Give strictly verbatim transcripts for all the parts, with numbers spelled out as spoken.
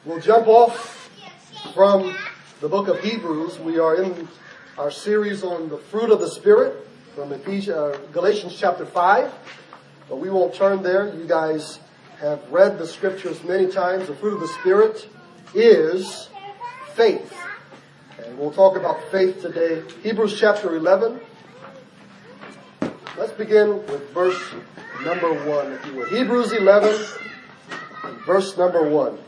We'll jump off from the book of Hebrews. We are in our series on the fruit of the Spirit from Ephesians, uh, Galatians chapter five. But we won't turn there. You guys have read the scriptures many times. The fruit of the Spirit is faith. And we'll talk about faith today. Hebrews chapter eleven. Let's begin with verse number one, if you would. Hebrews eleven, verse number one.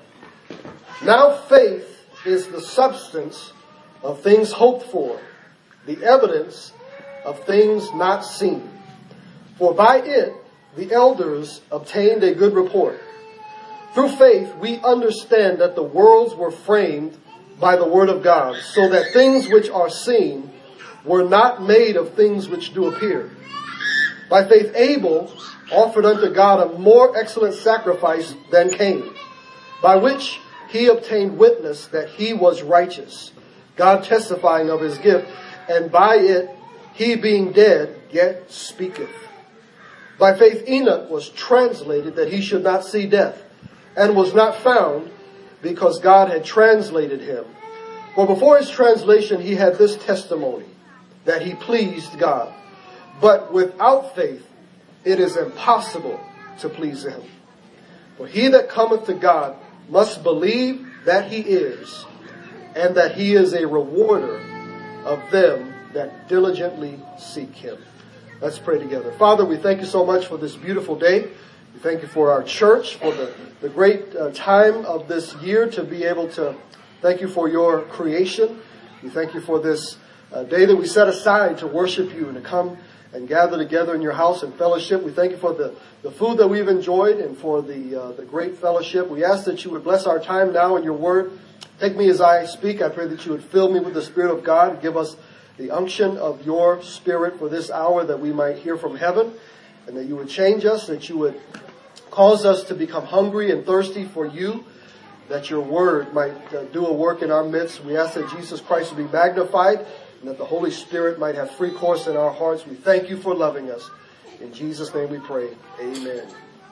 Now faith is the substance of things hoped for, the evidence of things not seen. For by it the elders obtained a good report. Through faith we understand that the worlds were framed by the word of God, so that things which are seen were not made of things which do appear. By faith Abel offered unto God a more excellent sacrifice than Cain, by which he obtained witness that he was righteous, God testifying of his gift, and by it he being dead yet speaketh. By faith Enoch was translated that he should not see death, and was not found, because God had translated him. For before his translation he had this testimony, that he pleased God. But without faith it is impossible to please him. For he that cometh to God must believe that he is, and that he is a rewarder of them that diligently seek him. Let's pray together. Father, we thank you so much for this beautiful day. We thank you for our church, for the, the great uh, time of this year to be able to thank you for your creation. We thank you for this uh, day that we set aside to worship you and to come and gather together in your house and fellowship. We thank you for the, the food that we've enjoyed and for the uh, the great fellowship. We ask that you would bless our time now in your word. Take me as I speak. I pray that you would fill me with the Spirit of God. Give us the unction of your Spirit for this hour, that we might hear from heaven, and that you would change us, that you would cause us to become hungry and thirsty for you, that your word might uh, do a work in our midst. We ask that Jesus Christ would be magnified, and that the Holy Spirit might have free course in our hearts. We thank you for loving us. In Jesus' name we pray. Amen.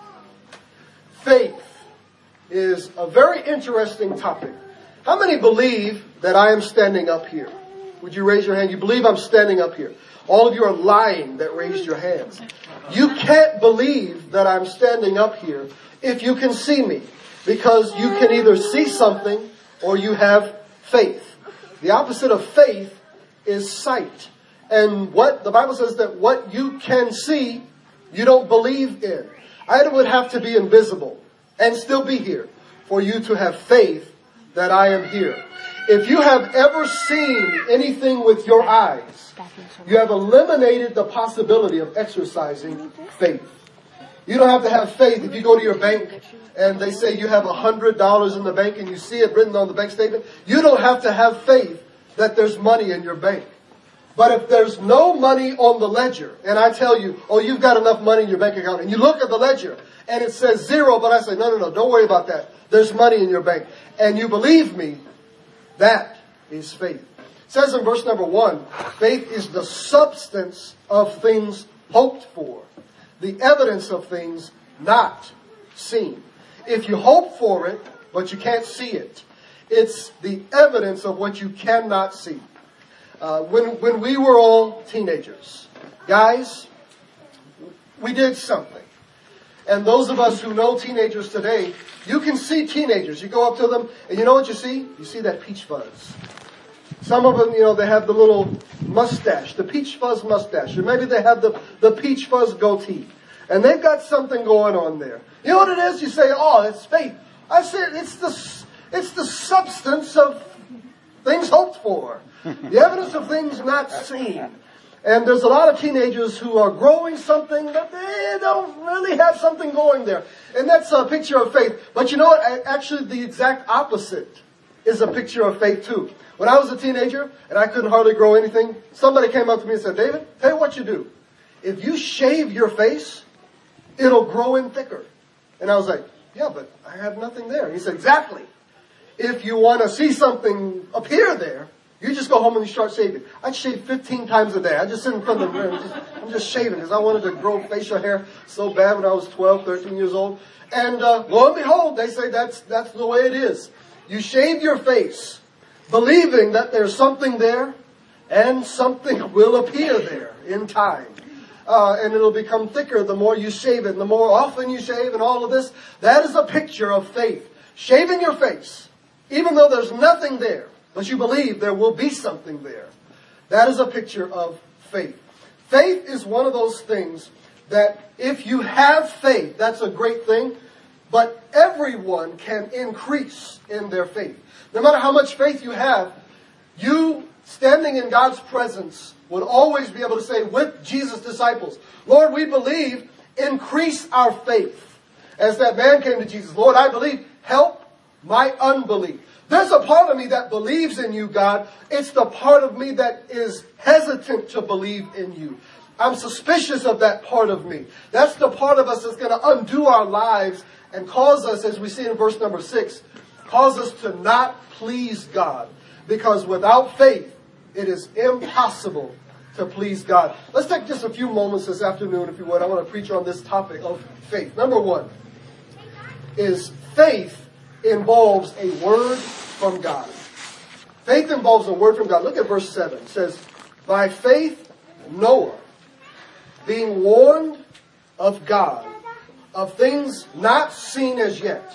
Faith is a very interesting topic. How many believe that I am standing up here? Would you raise your hand? You believe I'm standing up here. All of you are lying that raised your hands. You can't believe that I'm standing up here if you can see me, because you can either see something or you have faith. The opposite of faith is sight. And what the Bible says, that what you can see, you don't believe in. I would have to be invisible and still be here for you to have faith that I am here. If you have ever seen anything with your eyes, you have eliminated the possibility of exercising faith. You don't have to have faith if you go to your bank and they say you have a hundred dollars in the bank and you see it written on the bank statement. You don't have to have faith that there's money in your bank. But if there's no money on the ledger, and I tell you, oh, you've got enough money in your bank account, and you look at the ledger and it says zero, but I say, no, no, no, don't worry about that. There's money in your bank. And you believe me, that is faith. It says in verse number one, faith is the substance of things hoped for, the evidence of things not seen. If you hope for it, but you can't see it, it's the evidence of what you cannot see. Uh, when, when we were all teenagers, guys, we did something. And those of us who know teenagers today, you can see teenagers. You go up to them, and you know what you see? You see that peach fuzz. Some of them, you know, they have the little mustache, the peach fuzz mustache. Or maybe they have the, the peach fuzz goatee. And they've got something going on there. You know what it is? You say, oh, it's faith. I said, it's the, it's the substance of things hoped for. The evidence of things not seen. And there's a lot of teenagers who are growing something, but they don't really have something going there. And that's a picture of faith. But you know what? Actually, the exact opposite is a picture of faith too. When I was a teenager and I couldn't hardly grow anything, somebody came up to me and said, David, tell you what you do. If you shave your face, it'll grow in thicker. And I was like, yeah, but I have nothing there. And he said, exactly. If you want to see something appear there, you just go home and you start shaving. I'd shave fifteen times a day. I just sit in front of the mirror and just, I'm just shaving because I wanted to grow facial hair so bad when I was twelve, thirteen years old. And uh, lo and behold, they say that's that's the way it is. You shave your face, believing that there's something there, and something will appear there in time. Uh, and it'll become thicker the more you shave it, and the more often you shave, and all of this. That is a picture of faith. Shaving your face, even though there's nothing there, but you believe there will be something there. That is a picture of faith. Faith is one of those things that if you have faith, that's a great thing. But everyone can increase in their faith. No matter how much faith you have, you standing in God's presence would always be able to say with Jesus' disciples, Lord, we believe, increase our faith. As that man came to Jesus, Lord, I believe, help my unbelief. There's a part of me that believes in you, God. It's the part of me that is hesitant to believe in you. I'm suspicious of that part of me. That's the part of us that's going to undo our lives and cause us, as we see in verse number six, cause us to not please God. Because without faith, it is impossible to please God. Let's take just a few moments this afternoon, if you would. I want to preach on this topic of faith. Number one is faith involves a word from God. Faith involves a word from God. Look at verse seven. It says, by faith, Noah, being warned of God, of things not seen as yet,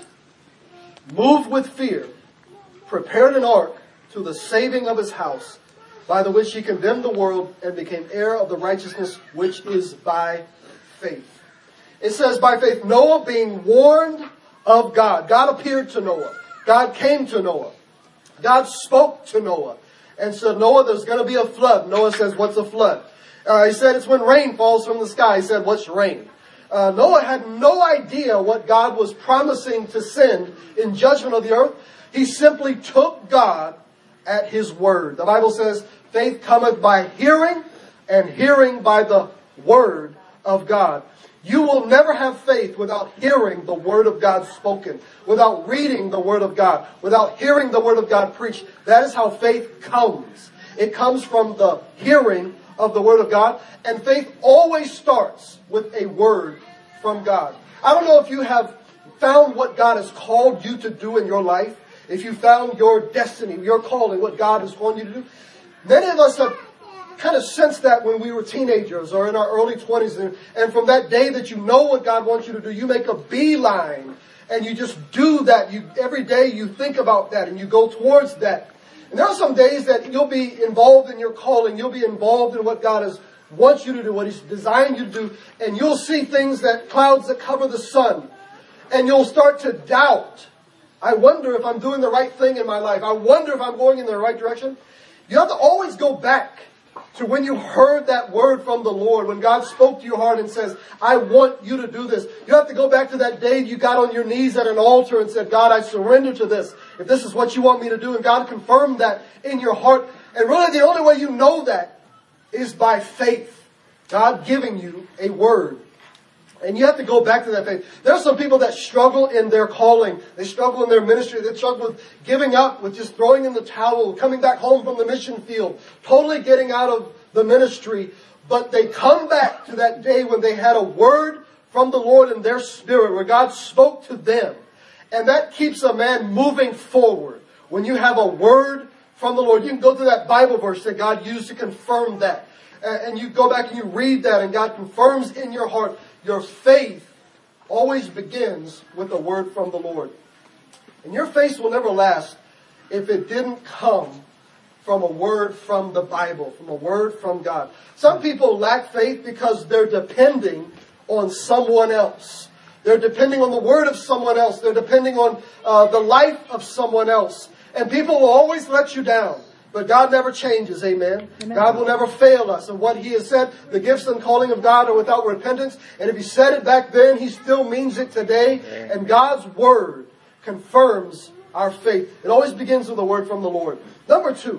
moved with fear, prepared an ark to the saving of his house, by the which he condemned the world and became heir of the righteousness which is by faith. It says, by faith, Noah being warned of God. God appeared to Noah. God came to Noah. God spoke to Noah and said, Noah, there's going to be a flood. Noah says, what's a flood? Uh, he said, it's when rain falls from the sky. He said, what's rain? Uh, Noah had no idea what God was promising to send in judgment of the earth. He simply took God at his word. The Bible says, faith cometh by hearing, and hearing by the word of God. You will never have faith without hearing the word of God spoken, without reading the word of God, without hearing the word of God preached. That is how faith comes. It comes from the hearing of the word of God. And faith always starts with a word from God. I don't know if you have found what God has called you to do in your life. If you found your destiny, your calling, what God has called you to do. Many of us have kind of sensed that when we were teenagers or in our early twenties. And, and from that day that you know what God wants you to do, you make a beeline and you just do that. You, every day you think about that and you go towards that. And there are some days that you'll be involved in your calling. You'll be involved in what God has wants you to do, what He's designed you to do. And you'll see things that clouds that cover the sun. And you'll start to doubt. I wonder if I'm doing the right thing in my life. I wonder if I'm going in the right direction. You have to always go back to when you heard that word from the Lord, when God spoke to your heart and says, I want you to do this. You have to go back to that day you got on your knees at an altar and said, God, I surrender to this. If this is what you want me to do. And God confirmed that in your heart. And really the only way you know that is by faith. God giving you a word. And you have to go back to that faith. There are some people that struggle in their calling. They struggle in their ministry. They struggle with giving up, with just throwing in the towel, coming back home from the mission field, totally getting out of the ministry. But they come back to that day when they had a word from the Lord in their spirit, where God spoke to them. And that keeps a man moving forward. When you have a word from the Lord, you can go to that Bible verse that God used to confirm that. And you go back and you read that, and God confirms in your heart. Your faith always begins with a word from the Lord. And your faith will never last if it didn't come from a word from the Bible, from a word from God. Some people lack faith because they're depending on someone else. They're depending on the word of someone else. They're depending on uh, the life of someone else. And people will always let you down. But God never changes, amen? Amen. God will never fail us. And what He has said, the gifts and calling of God are without repentance. And if He said it back then, He still means it today. Amen. And God's word confirms our faith. It always begins with a word from the Lord. Number two,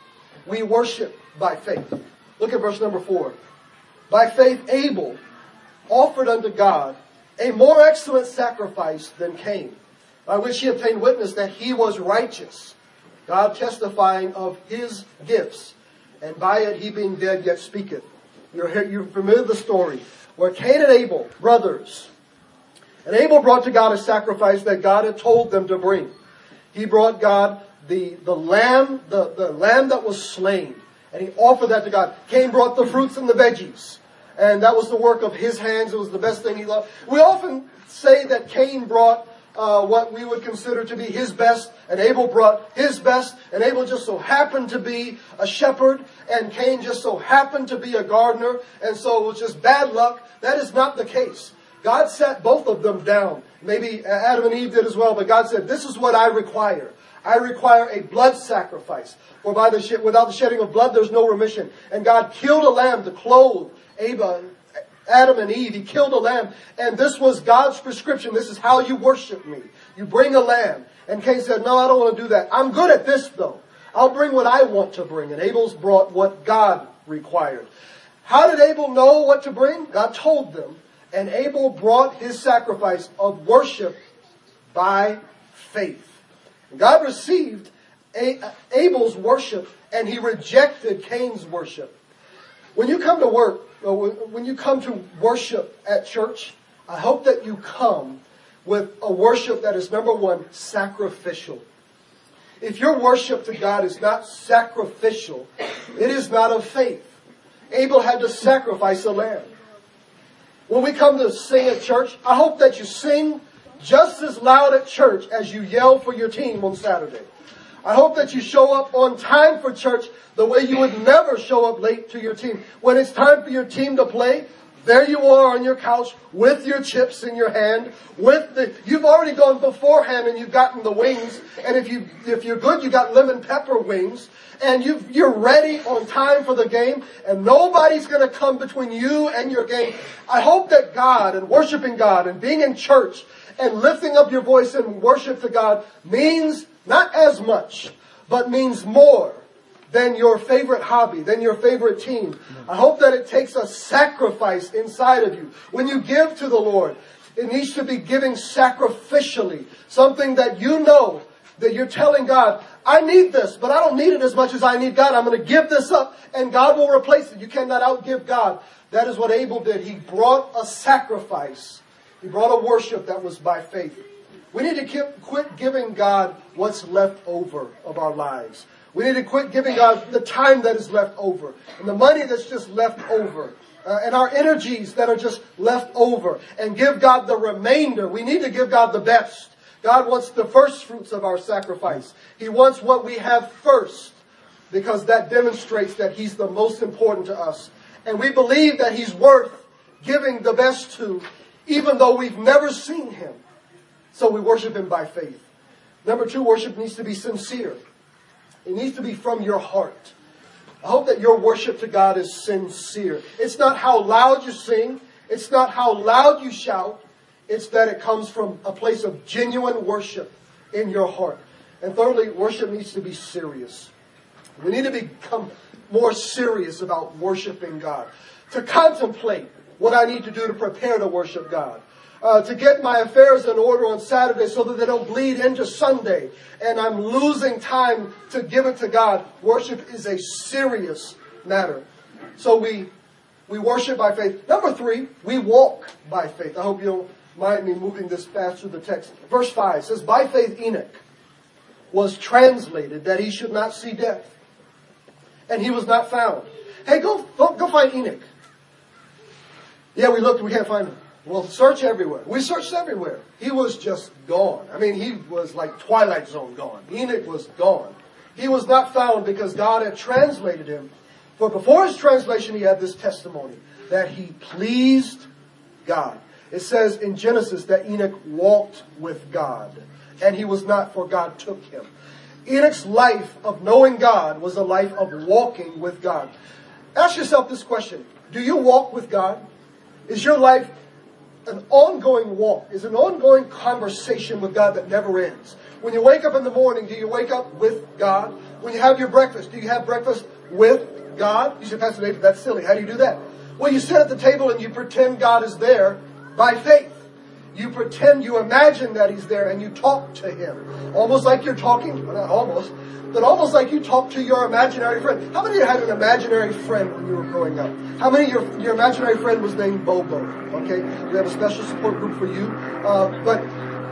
we worship by faith. Look at verse number four. By faith, Abel offered unto God a more excellent sacrifice than Cain, by which he obtained witness that he was righteous, God testifying of his gifts, and by it he being dead yet speaketh. You're, you're familiar with the story, where Cain and Abel, brothers, and Abel brought to God a sacrifice that God had told them to bring. He brought God the, the lamb, the, the lamb that was slain. And he offered that to God. Cain brought the fruits and the veggies. And that was the work of his hands. It was the best thing he loved. We often say that Cain brought uh, what we would consider to be his best, and Abel brought his best, and Abel just so happened to be a shepherd, and Cain just so happened to be a gardener, and so it was just bad luck. That is not the case. God sat both of them down. Maybe Adam and Eve did as well, but God said, this is what I require. I require a blood sacrifice. For by the sh- without the shedding of blood, there's no remission. And God killed a lamb to clothe Abel, Adam and Eve. He killed a lamb. And this was God's prescription. This is how you worship me. You bring a lamb. And Cain said, no, I don't want to do that. I'm good at this, though. I'll bring what I want to bring. And Abel's brought what God required. How did Abel know what to bring? God told them. And Abel brought his sacrifice of worship by faith. God received Abel's worship, and he rejected Cain's worship. When you come to work, when you come to worship at church, I hope that you come with a worship that is, number one, sacrificial. If your worship to God is not sacrificial, it is not of faith. Abel had to sacrifice a lamb. When we come to sing at church, I hope that you sing just as loud at church as you yell for your team on Saturday. I hope that you show up on time for church the way you would never show up late to your team. When it's time for your team to play, there you are on your couch with your chips in your hand. With the, you've already gone beforehand and you've gotten the wings. And if you if you're good, you got lemon pepper wings. And you you're ready on time for the game. And nobody's going to come between you and your game. I hope that God and worshiping God and being in church and lifting up your voice in worship to God means not as much, but means more than your favorite hobby, than your favorite team. I hope that it takes a sacrifice inside of you. When you give to the Lord, it needs to be giving sacrificially. Something that you know that you're telling God, I need this, but I don't need it as much as I need God. I'm going to give this up, and God will replace it. You cannot outgive God. That is what Abel did. He brought a sacrifice. He brought a worship that was by faith. We need to keep, quit giving God what's left over of our lives. We need to quit giving God the time that is left over, and the money that's just left over, uh, and our energies that are just left over, and give God the remainder. We need to give God the best. God wants the first fruits of our sacrifice. He wants what we have first, because that demonstrates that He's the most important to us. And we believe that He's worth giving the best to, even though we've never seen Him. So we worship Him by faith. Number two, worship needs to be sincere. It needs to be from your heart. I hope that your worship to God is sincere. It's not how loud you sing. It's not how loud you shout. It's that it comes from a place of genuine worship in your heart. And thirdly, worship needs to be serious. We need to become more serious about worshiping God. To contemplate what I need to do to prepare to worship God. Uh, to get my affairs in order on Saturday so that they don't bleed into Sunday. And I'm losing time to give it to God. Worship is a serious matter. So we we worship by faith. Number three, we walk by faith. I hope you don't mind me moving this fast through the text. Verse five says, by faith Enoch was translated that he should not see death. And he was not found. Hey, go, go, go find Enoch. Yeah, we looked, we can't find him. Well, search everywhere. We searched everywhere. He was just gone. I mean, he was like Twilight Zone gone. Enoch was gone. He was not found because God had translated him. For before his translation, he had this testimony that he pleased God. It says in Genesis that Enoch walked with God. And he was not, for God took him. Enoch's life of knowing God was a life of walking with God. Ask yourself this question. Do you walk with God? Is your life an ongoing walk? Is an ongoing conversation with God that never ends? When you wake up in the morning, do you wake up with God? When you have your breakfast, do you have breakfast with God? You say, Pastor David, that's silly. How do you do that? Well, you sit at the table and you pretend God is there by faith. You pretend, you imagine that He's there and you talk to Him. Almost like you're talking, well, not almost, but almost like you talk to your imaginary friend. How many of you had an imaginary friend when you were growing up? How many of your, your imaginary friend was named Bobo? Okay, we have a special support group for you. Uh, but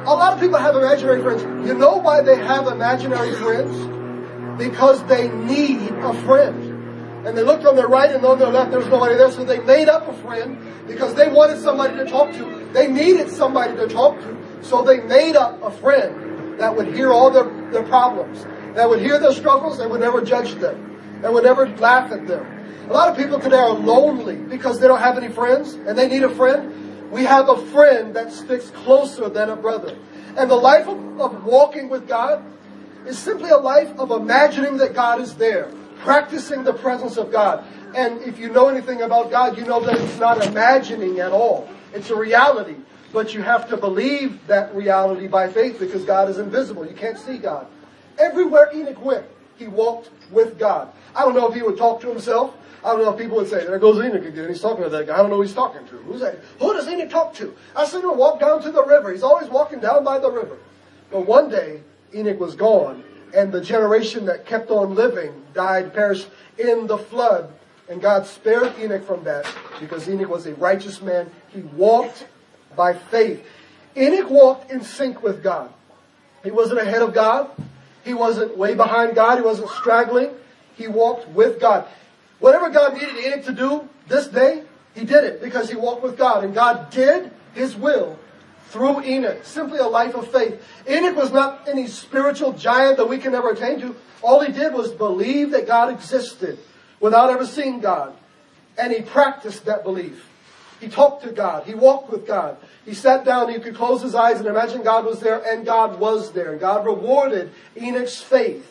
A lot of people have imaginary friends. You know why they have imaginary friends? Because they need a friend. And they looked on their right and on their left, there was nobody there, so they made up a friend because they wanted somebody to talk to. They needed somebody to talk to, so they made up a friend that would hear all their, their problems, that would hear their struggles and would never judge them, and would never laugh at them. A lot of people today are lonely because they don't have any friends, and they need a friend. We have a friend that sticks closer than a brother. And the life of, of walking with God is simply a life of imagining that God is there, practicing the presence of God. And if you know anything about God, you know that it's not imagining at all. It's a reality. But you have to believe that reality by faith because God is invisible. You can't see God. Everywhere Enoch went, he walked with God. I don't know if he would talk to himself. I don't know if people would say, there goes Enoch again. He's talking to that guy. I don't know who he's talking to. Who's that? Who does Enoch talk to? I seen him walk down to the river. He's always walking down by the river. But one day, Enoch was gone, and the generation that kept on living died, perished in the flood. And God spared Enoch from that because Enoch was a righteous man. He walked by faith. Enoch walked in sync with God. He wasn't ahead of God. He wasn't way behind God. He wasn't straggling. He walked with God. Whatever God needed Enoch to do this day, he did it because he walked with God. And God did His will through Enoch. Simply a life of faith. Enoch was not any spiritual giant that we can never attain to. All he did was believe that God existed without ever seeing God. And he practiced that belief. He talked to God. He walked with God. He sat down. He could close his eyes and imagine God was there. And God was there. And God rewarded Enoch's faith.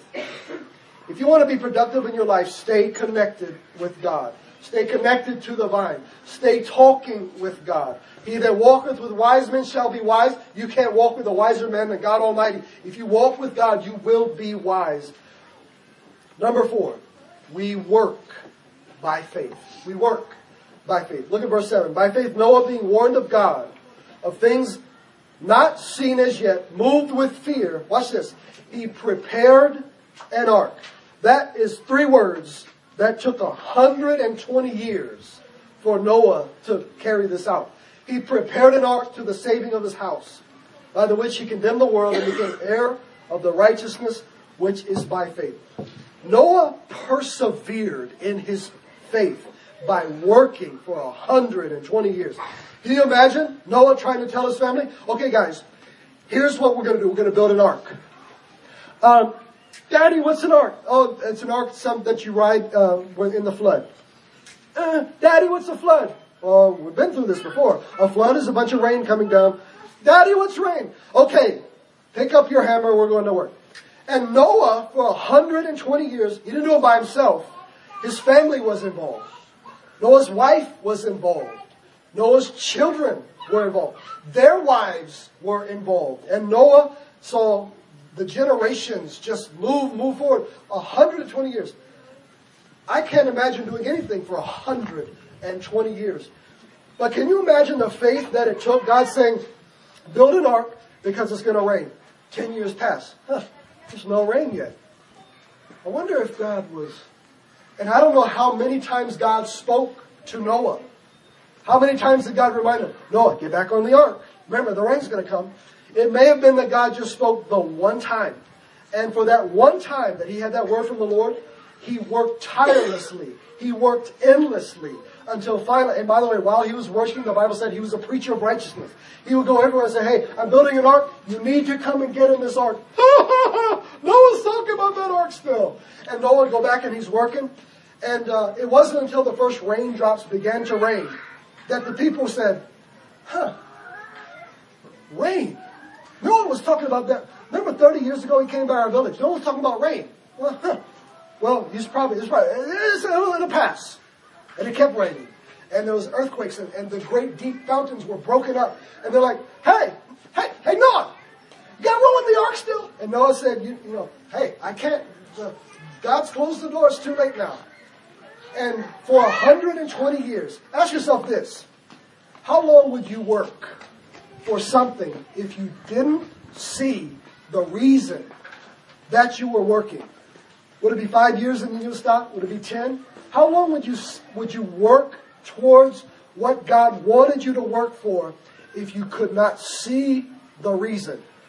If you want to be productive in your life, stay connected with God. Stay connected to the vine. Stay talking with God. He that walketh with wise men shall be wise. You can't walk with a wiser man than God Almighty. If you walk with God, you will be wise. Number four, we work by faith. We work by faith. Look at verse seven. By faith Noah, being warned of God, of things not seen as yet, moved with fear. Watch this. He prepared an ark. That is three words that took one hundred twenty years for Noah to carry this out. He prepared an ark to the saving of his house, by the which he condemned the world and became heir of the righteousness which is by faith. Noah persevered in his faith by working for one hundred twenty years. Can you imagine Noah trying to tell his family, okay guys, here's what we're going to do. We're going to build an ark. Um, Daddy, what's an ark? Oh, it's an ark some, that you ride uh, in the flood. Uh, Daddy, what's a flood? Well, we've been through this before. A flood is a bunch of rain coming down. Daddy, what's rain? Okay, pick up your hammer. We're going to work. And Noah, for one hundred twenty years, he didn't do it by himself. His family was involved. Noah's wife was involved. Noah's children were involved. Their wives were involved. And Noah saw the generations just move, move forward. one hundred twenty years. I can't imagine doing anything for one hundred twenty years. But can you imagine the faith that it took? God saying, build an ark because it's going to rain. Ten years pass. Huh, there's no rain yet. I wonder if God was... And I don't know how many times God spoke to Noah. How many times did God remind him, Noah, get back on the ark. Remember, the rain's going to come. It may have been that God just spoke the one time. And for that one time that he had that word from the Lord, he worked tirelessly. He worked endlessly until finally, and by the way, while he was worshiping, the Bible said he was a preacher of righteousness. He would go everywhere and say, hey, I'm building an ark. You need to come and get in this ark. Noah's talking about that ark still. And Noah would go back and he's working. And uh, it wasn't until the first raindrops began to rain that the people said, huh, rain. Noah was talking about that. Remember thirty years ago he came by our village. Noah was talking about rain. Well, huh. well he's probably, it's probably, it's, it'll pass. And it kept raining. And there was earthquakes and, and the great deep fountains were broken up. And they're like, hey, hey, hey, Noah, you got room in the ark still? And Noah said, you, you know, hey, I can't, uh, God's closed the door, it's too late now. And for one hundred twenty years, ask yourself this, how long would you work for something if you didn't see the reason that you were working? Would it be five years and then you stop? Would it be ten? How long would you would you work towards what God wanted you to work for if you could not see the reason?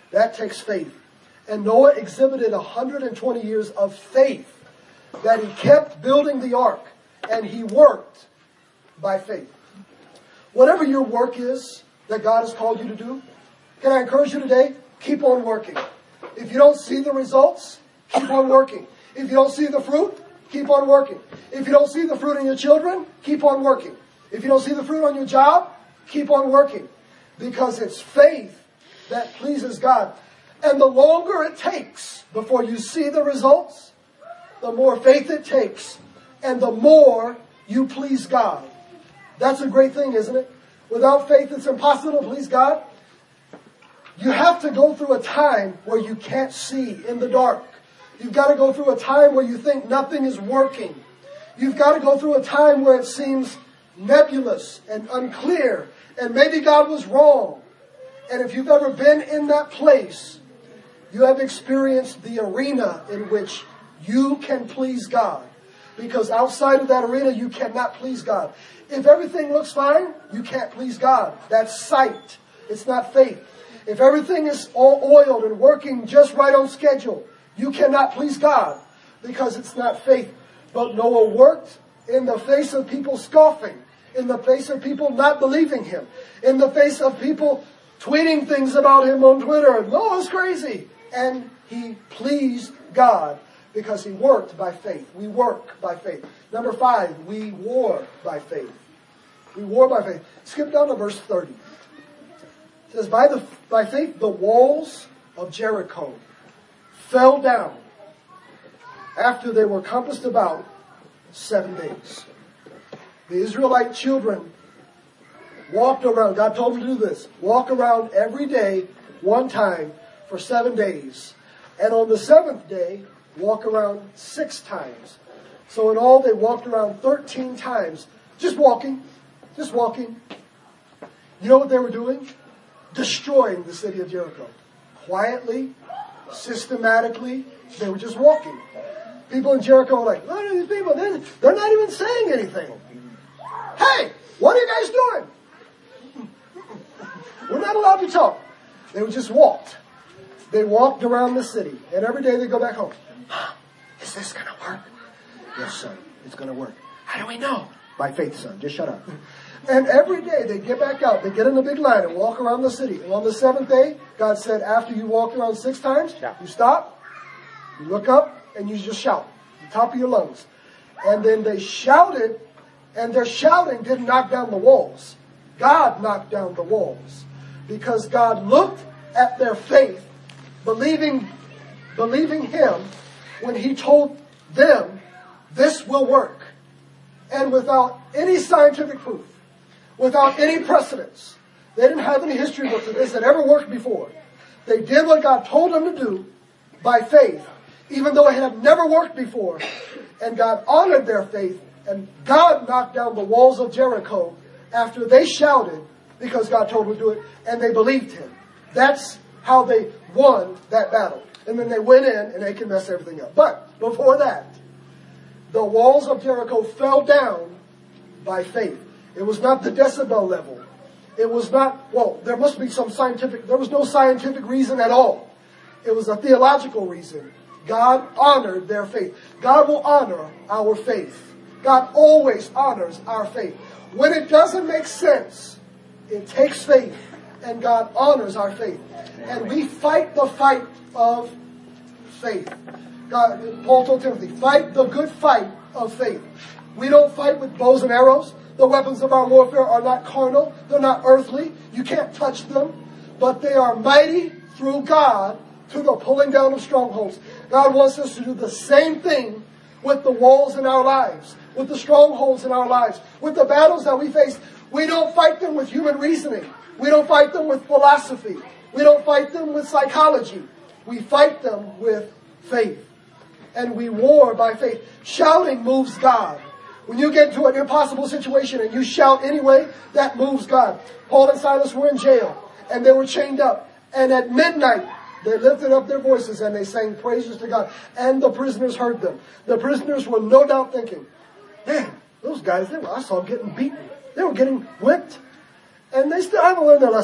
That takes faith. And Noah exhibited one hundred twenty years of faith that he kept building the ark, and he worked by faith. Whatever your work is that God has called you to do, can I encourage you today? Keep on working. If you don't see the results, keep on working. If you don't see the fruit, keep on working. If you don't see the fruit in your children, keep on working. If you don't see the fruit on your job, keep on working. Because it's faith that pleases God. And the longer it takes before you see the results, the more faith it takes, and the more you please God. That's a great thing, isn't it? Without faith, it's impossible to please God. You have to go through a time where you can't see in the dark. You've got to go through a time where you think nothing is working. You've got to go through a time where it seems nebulous and unclear, and maybe God was wrong. And if you've ever been in that place, you have experienced the arena in which you can please God. Because outside of that arena, you cannot please God. If everything looks fine, you can't please God. That's sight. It's not faith. If everything is all oiled and working just right on schedule, you cannot please God because it's not faith. But Noah worked in the face of people scoffing, in the face of people not believing him, in the face of people tweeting things about him on Twitter. Noah's crazy. And he pleased God because he worked by faith. We work by faith. Number five, we war by faith. We war by faith. Skip down to verse thirty. It says, by, the, by faith, the walls of Jericho fell down after they were compassed about seven days. The Israelite children walked around. God told them to do this. Walk around every day, one time, for seven days. And on the seventh day, walk around six times. So in all, they walked around thirteen times. Just walking. Just walking. You know what they were doing? Destroying the city of Jericho. Quietly, systematically, they were just walking. People in Jericho were like, what are these people? They're, they're not even saying anything. Hey, what are you guys doing? We're not allowed to talk. They would just walked. They walked around the city. And every day they go back home. Is this going to work? Yes, son. It's going to work. How do we know? By faith, son. Just shut up. And every day they get back out. They get in a big line and walk around the city. And on the seventh day, God said, after you walk around six times, you stop, you look up, and you just shout. The top of your lungs. And then they shouted, and their shouting didn't knock down the walls. God knocked down the walls. Because God looked at their faith, believing, believing Him, when He told them, this will work. And without any scientific proof, without any precedence, they didn't have any history books that this had ever worked before. They did what God told them to do by faith, even though it had never worked before. And God honored their faith, and God knocked down the walls of Jericho after they shouted because God told them to do it, and they believed Him. That's how they won that battle. And then they went in, and they can mess everything up. But before that, the walls of Jericho fell down by faith. It was not the decibel level. It was not, well, there must be some scientific, there was no scientific reason at all. It was a theological reason. God honored their faith. God will honor our faith. God always honors our faith. When it doesn't make sense, it takes faith, and God honors our faith. And we fight the fight of faith. God, Paul told Timothy, fight the good fight of faith. We don't fight with bows and arrows. The weapons of our warfare are not carnal. They're not earthly. You can't touch them. But they are mighty through God to the pulling down of strongholds. God wants us to do the same thing with the walls in our lives, with the strongholds in our lives, with the battles that we face. We don't fight them with human reasoning. We don't fight them with philosophy. We don't fight them with psychology. We fight them with faith. And we war by faith. Shouting moves God. When you get into an impossible situation and you shout anyway, that moves God. Paul and Silas were in jail, and they were chained up. And at midnight, they lifted up their voices and they sang praises to God. And the prisoners heard them. The prisoners were no doubt thinking, man, those guys, they were, I saw them getting beaten. They were getting whipped. And they still haven't learned their lesson.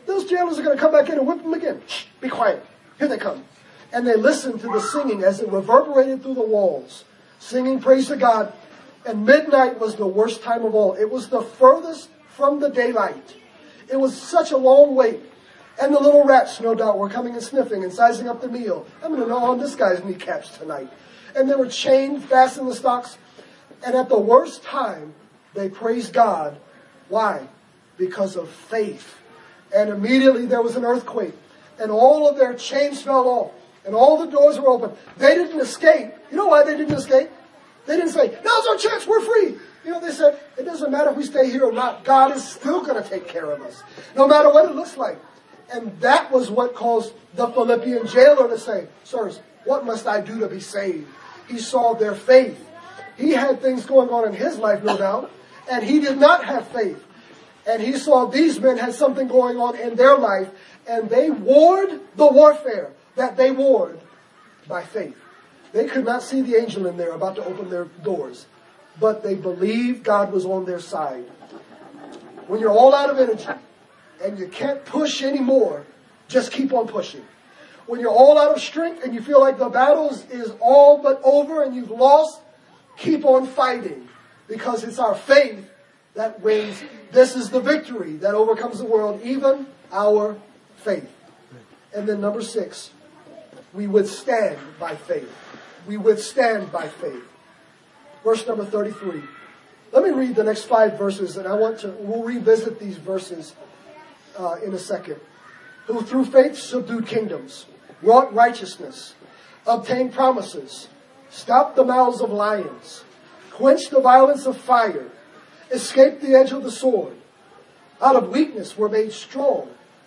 those jailers are going to come back in and whip them again. Shh, be quiet. Here they come. And they listened to the singing as it reverberated through the walls, singing praise to God. And midnight was the worst time of all. It was the furthest from the daylight. It was such a long wait. And the little rats, no doubt, were coming and sniffing and sizing up the meal. I'm going to gnaw on this guy's kneecaps tonight. And they were chained fast in the stocks. And at the worst time, they praised God. Why? Because of faith. And immediately there was an earthquake. And all of their chains fell off. And all the doors were open. They didn't escape. You know why they didn't escape? They didn't say, now's our chance, we're free. You know, they said, it doesn't matter if we stay here or not. God is still going to take care of us. No matter what it looks like. And that was what caused the Philippian jailer to say, sirs, what must I do to be saved? He saw their faith. He had things going on in his life, no doubt. And he did not have faith. And he saw these men had something going on in their life. And they warred the warfare that they warred by faith. They could not see the angel in there about to open their doors. But they believed God was on their side. When you're all out of energy and you can't push anymore, just keep on pushing. When you're all out of strength and you feel like the battle is all but over and you've lost, keep on fighting. Because it's our faith that wins. This is the victory that overcomes the world, even our faith. And then number six, we withstand by faith. We withstand by faith. Verse number thirty-three. Let me read the next five verses, and I want to, we'll revisit these verses uh, in a second. Who through faith subdued kingdoms, wrought righteousness, obtained promises, stopped the mouths of lions, quenched the violence of fire, escaped the edge of the sword, out of weakness were made strong,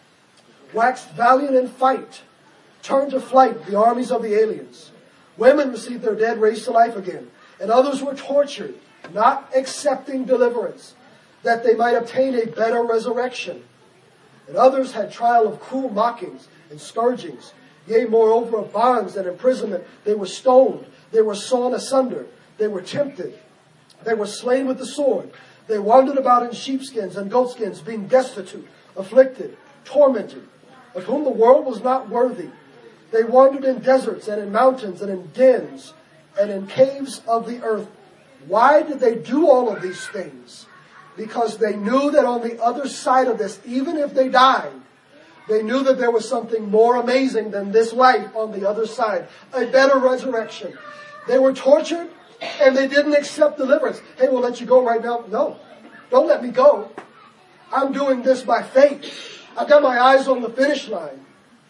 waxed valiant in fight, turned to flight the armies of the aliens. Women received their dead raised to life again, and others were tortured, not accepting deliverance, that they might obtain a better resurrection. And others had trial of cruel mockings and scourgings. Yea, moreover, of bonds and imprisonment. They were stoned. They were sawn asunder. They were tempted. They were slain with the sword. They wandered about in sheepskins and goatskins, being destitute, afflicted, tormented, of whom the world was not worthy. They wandered in deserts and in mountains and in dens and in caves of the earth. Why did they do all of these things? Because they knew that on the other side of this, even if they died, they knew that there was something more amazing than this life on the other side. A better resurrection. They were tortured and they didn't accept deliverance. Hey, we'll let you go right now. No, don't let me go. I'm doing this by faith. I've got my eyes on the finish line.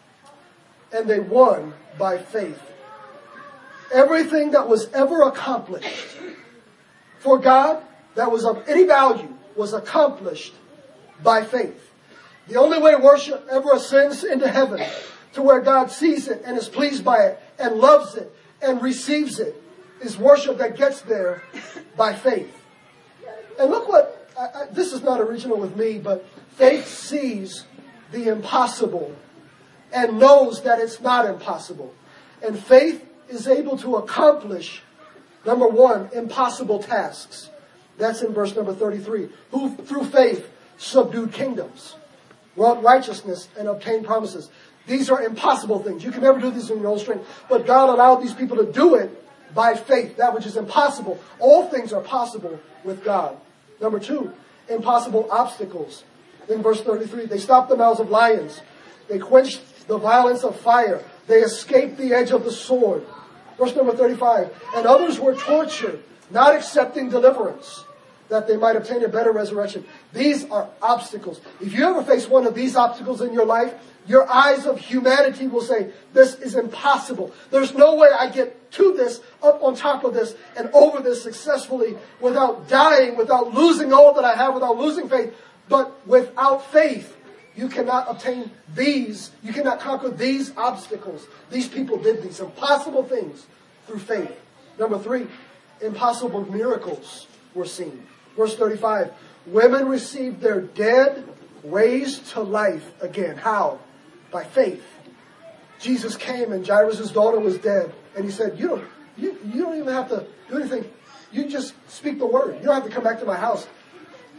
And they won by faith. Everything that was ever accomplished for God that was of any value was accomplished by faith. The only way worship ever ascends into heaven to where God sees it and is pleased by it and loves it and receives it is worship that gets there by faith. And look what, I, I, this is not original with me, but faith sees the impossible and knows that it's not impossible. And faith is able to accomplish, number one, impossible tasks. That's in verse number thirty-three. Who through faith subdued kingdoms, wrought righteousness, and obtained promises. These are impossible things. You can never do these in your own strength. But God allowed these people to do it by faith. That which is impossible. All things are possible with God. Number two, impossible obstacles. In verse thirty-three, they stopped the mouths of lions. They quenched the violence of fire. They escaped the edge of the sword. Verse number thirty-five, and others were tortured, not accepting deliverance, that they might obtain a better resurrection. These are obstacles. If you ever face one of these obstacles in your life, your eyes of humanity will say, this is impossible. There's no way I get to this, up on top of this, and over this successfully without dying, without losing all that I have, without losing faith. But without faith, you cannot obtain these. You cannot conquer these obstacles. These people did these impossible things through faith. Number three, impossible miracles were seen. Verse thirty-five, women received their dead raised to life again. How? By faith. Jesus came and Jairus' daughter was dead. And he said, you don't, you, you don't even have to do anything. You just speak the word. You don't have to come back to my house.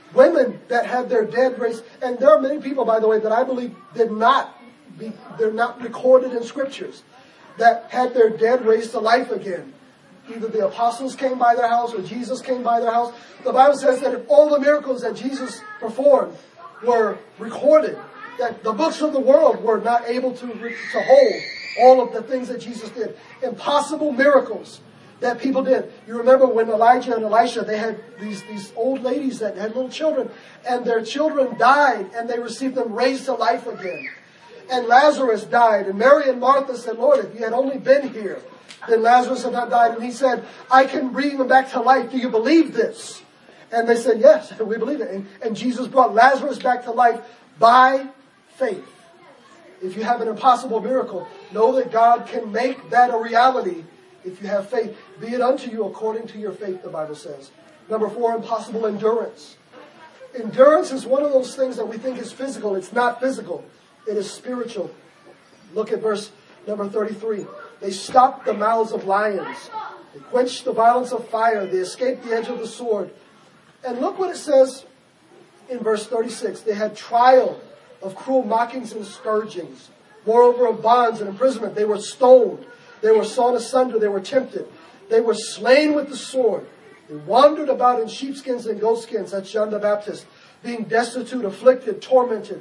women that had their dead raised. And there are many people, by the way, that I believe did not be, they're not recorded in scriptures, that had their dead raised to life again. Either the apostles came by their house or Jesus came by their house. The Bible says that if all the miracles that Jesus performed were recorded, that the books of the world were not able to, to hold all of the things that Jesus did. Impossible miracles that people did. You remember when Elijah and Elisha, they had these, these old ladies that had little children, and their children died, and they received them raised to life again. And Lazarus died, and Mary and Martha said, Lord, if you had only been here, then Lazarus had not died. And he said, I can bring him back to life. Do you believe this? And they said, yes, we believe it. And, and Jesus brought Lazarus back to life by faith. If you have an impossible miracle, know that God can make that a reality if you have faith. Be it unto you according to your faith, the Bible says. Number four, impossible endurance. Endurance is one of those things that we think is physical. It's not physical. It is spiritual. Look at verse number thirty-three. They stopped the mouths of lions. They quenched the violence of fire. They escaped the edge of the sword. And look what it says in verse thirty-six. They had trial of cruel mockings and scourgings. Moreover, of bonds and imprisonment. They were stoned. They were sawn asunder. They were tempted. They were slain with the sword. They wandered about in sheepskins and goatskins. That's John the Baptist. Being destitute, afflicted, tormented.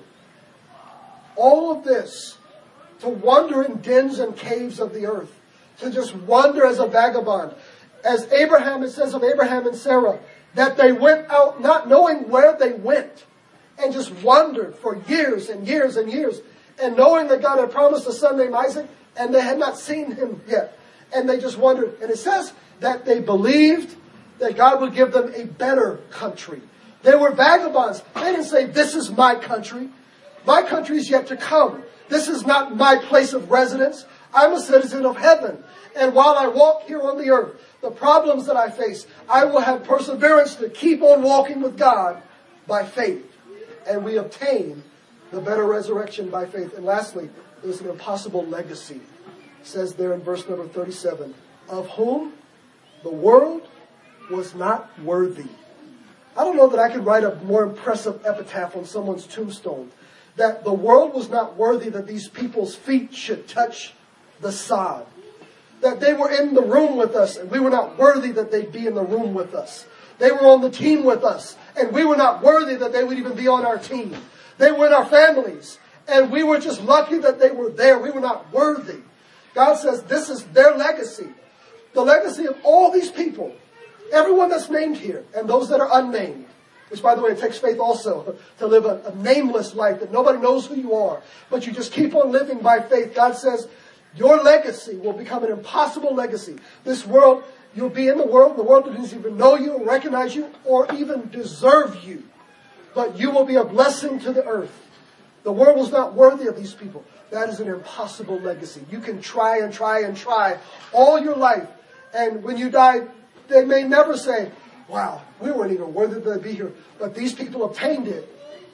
All of this to wander in dens and caves of the earth. To just wander as a vagabond. As Abraham, it says of Abraham and Sarah, that they went out not knowing where they went. And just wandered for years and years and years. And knowing that God had promised a son named Isaac, and they had not seen him yet. And they just wondered. And it says that they believed that God would give them a better country. They were vagabonds. They didn't say, this is my country. My country is yet to come. This is not my place of residence. I'm a citizen of heaven. And while I walk here on the earth, the problems that I face, I will have perseverance to keep on walking with God by faith. And we obtain the better resurrection by faith. And lastly, there's an impossible legacy. It says there in verse number thirty-seven, of whom the world was not worthy. I don't know that I could write a more impressive epitaph on someone's tombstone. That the world was not worthy that these people's feet should touch the sod. That they were in the room with us and we were not worthy that they'd be in the room with us. They were on the team with us and we were not worthy that they would even be on our team. They were in our families and we were just lucky that they were there. We were not worthy. God says this is their legacy. The legacy of all these people. Everyone that's named here and those that are unnamed. Which, by the way, it takes faith also to live a, a nameless life that nobody knows who you are. But you just keep on living by faith. God says your legacy will become an impossible legacy. This world, you'll be in the world. The world doesn't even know you, recognize you, or even deserve you. But you will be a blessing to the earth. The world was not worthy of these people. That is an impossible legacy. You can try and try and try all your life. And when you die, they may never say, wow, we weren't even worthy to be here. But these people obtained it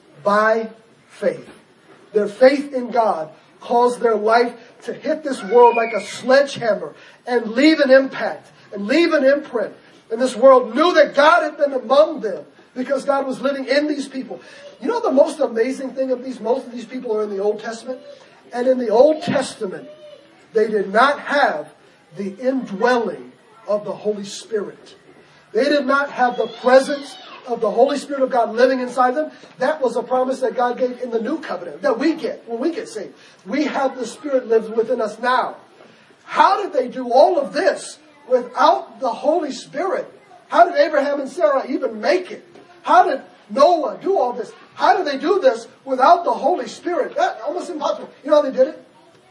by faith. Their faith in God caused their life to hit this world like a sledgehammer and leave an impact and leave an imprint. And this world knew that God had been among them because God was living in these people. You know the most amazing thing of these? Most of these people are in the Old Testament. And in the Old Testament, they did not have the indwelling of the Holy Spirit. They did not have the presence of the Holy Spirit of God living inside them. That was a promise that God gave in the new covenant that we get when we get saved. We have the Spirit lives within us now. How did they do all of this without the Holy Spirit? How did Abraham and Sarah even make it? How did Noah do all this? How did they do this without the Holy Spirit? That's almost impossible. You know how they did it?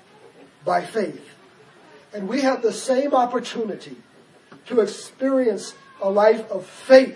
By faith. And we have the same opportunity to experience a life of faith.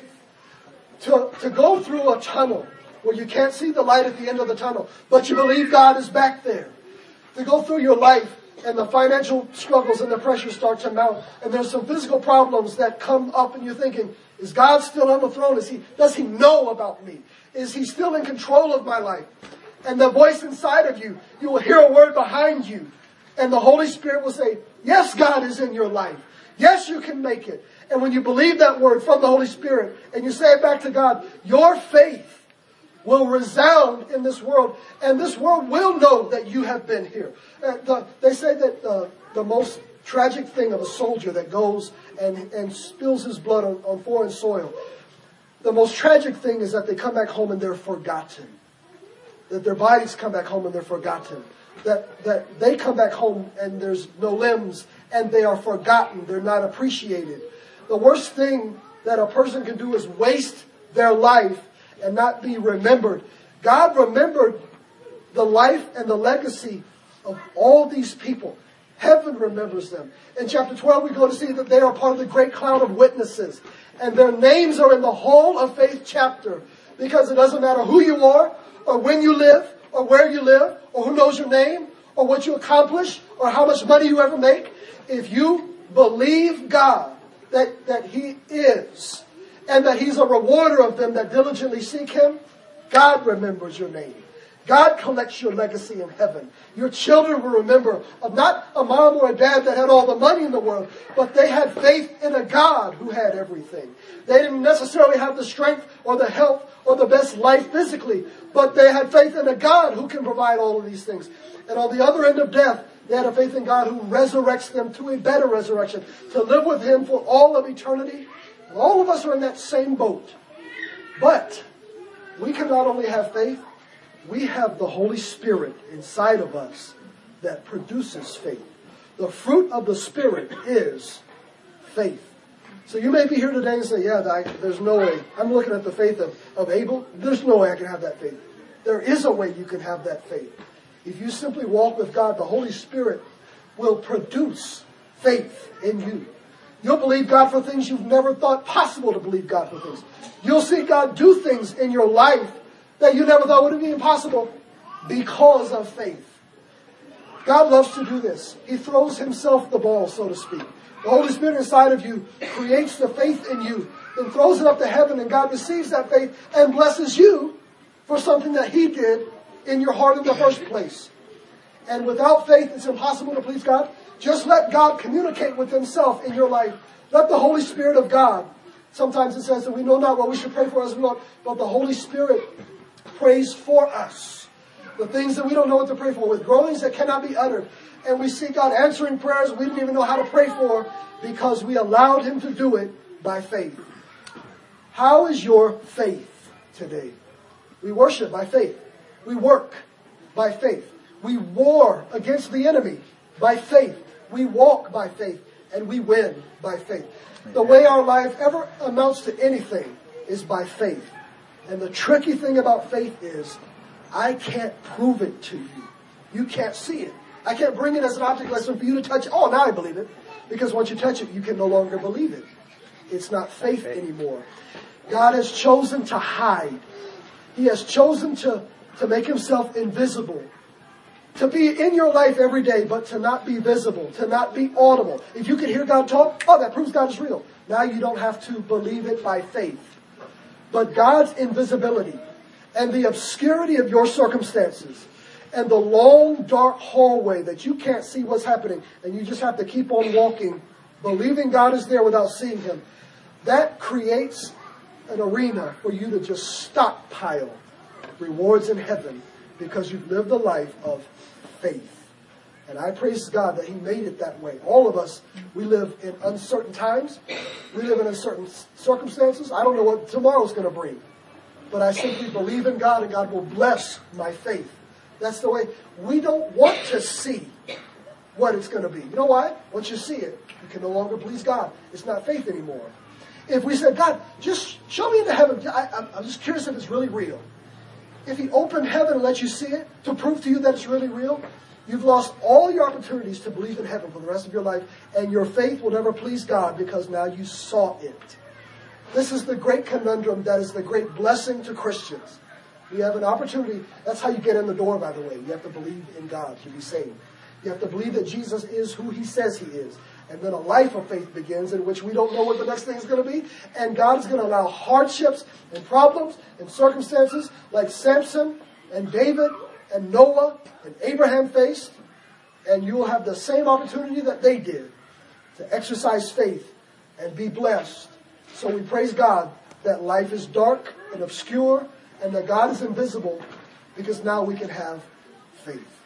To, to go through a tunnel where you can't see the light at the end of the tunnel, but you believe God is back there. To go through your life and the financial struggles and the pressure start to mount, and there's some physical problems that come up and you're thinking, is God still on the throne? Is he, does he know about me? Is he still in control of my life? And the voice inside of you, you will hear a word behind you. And the Holy Spirit will say, yes, God is in your life. Yes, you can make it. And when you believe that word from the Holy Spirit and you say it back to God, your faith will resound in this world. And this world will know that you have been here. Uh, the, they say that uh, the most tragic thing of a soldier that goes and, and spills his blood on, on foreign soil, the most tragic thing is that they come back home and they're forgotten. That their bodies come back home and they're forgotten. That, that they come back home and there's no limbs and they are forgotten. They're not appreciated. The worst thing that a person can do is waste their life and not be remembered. God remembered the life and the legacy of all these people. Heaven remembers them. In chapter twelve, we go to see that they are part of the great cloud of witnesses. And their names are in the whole of Faith chapter. Because it doesn't matter who you are, or when you live, or where you live, or who knows your name, or what you accomplish, or how much money you ever make. If you believe God, that, that He is, and that He's a rewarder of them that diligently seek Him, God remembers your name. God collects your legacy in heaven. Your children will remember of not a mom or a dad that had all the money in the world, but they had faith in a God who had everything. They didn't necessarily have the strength or the health or the best life physically, but they had faith in a God who can provide all of these things. And on the other end of death, they had a faith in God who resurrects them to a better resurrection, to live with Him for all of eternity. And all of us are in that same boat. But we can not only have faith, we have the Holy Spirit inside of us that produces faith. The fruit of the Spirit is faith. So you may be here today and say, yeah, I, there's no way. I'm looking at the faith of, of Abel. There's no way I can have that faith. There is a way you can have that faith. If you simply walk with God, the Holy Spirit will produce faith in you. You'll believe God for things you've never thought possible to believe God for things. You'll see God do things in your life that you never thought would be impossible because of faith. God loves to do this. He throws Himself the ball, so to speak. The Holy Spirit inside of you creates the faith in you and throws it up to heaven, and God receives that faith and blesses you for something that He did in your heart in the first place. And without faith, it's impossible to please God. Just let God communicate with Himself in your life. Let the Holy Spirit of God. Sometimes it says that we know not what we should pray for as we ought, but the Holy Spirit prays for us. The things that we don't know what to pray for, with groanings that cannot be uttered. And we see God answering prayers we didn't even know how to pray for because we allowed Him to do it by faith. How is your faith today? We worship by faith. We work by faith. We war against the enemy by faith. We walk by faith. And we win by faith. The way our life ever amounts to anything is by faith. And the tricky thing about faith is, I can't prove it to you. You can't see it. I can't bring it as an object lesson for you to touch. Oh, now I believe it. Because once you touch it, you can no longer believe it. It's not faith anymore. God has chosen to hide. He has chosen to, to make Himself invisible. To be in your life every day, but to not be visible, to not be audible. If you can hear God talk, oh, that proves God is real. Now you don't have to believe it by faith. But God's invisibility and the obscurity of your circumstances and the long, dark hallway that you can't see what's happening and you just have to keep on walking, believing God is there without seeing Him, that creates an arena for you to just stockpile rewards in heaven because you've lived a life of faith. And I praise God that He made it that way. All of us, we live in uncertain times. We live in uncertain circumstances. I don't know what tomorrow's going to bring. But I simply believe in God and God will bless my faith. That's the way. We don't want to see what it's going to be. You know why? Once you see it, you can no longer please God. It's not faith anymore. If we said, God, just show me into heaven. I, I'm, I'm just curious if it's really real. If He opened heaven and let you see it to prove to you that it's really real, you've lost all your opportunities to believe in heaven for the rest of your life, and your faith will never please God because now you saw it. This is the great conundrum that is the great blessing to Christians. We have an opportunity. That's how you get in the door, by the way. You have to believe in God to be saved. You have to believe that Jesus is who He says He is. And then a life of faith begins in which we don't know what the next thing is going to be. And God is going to allow hardships and problems and circumstances like Samson and David and Noah and Abraham faced. And you will have the same opportunity that they did to exercise faith and be blessed. So we praise God that life is dark and obscure and that God is invisible, because now we can have faith.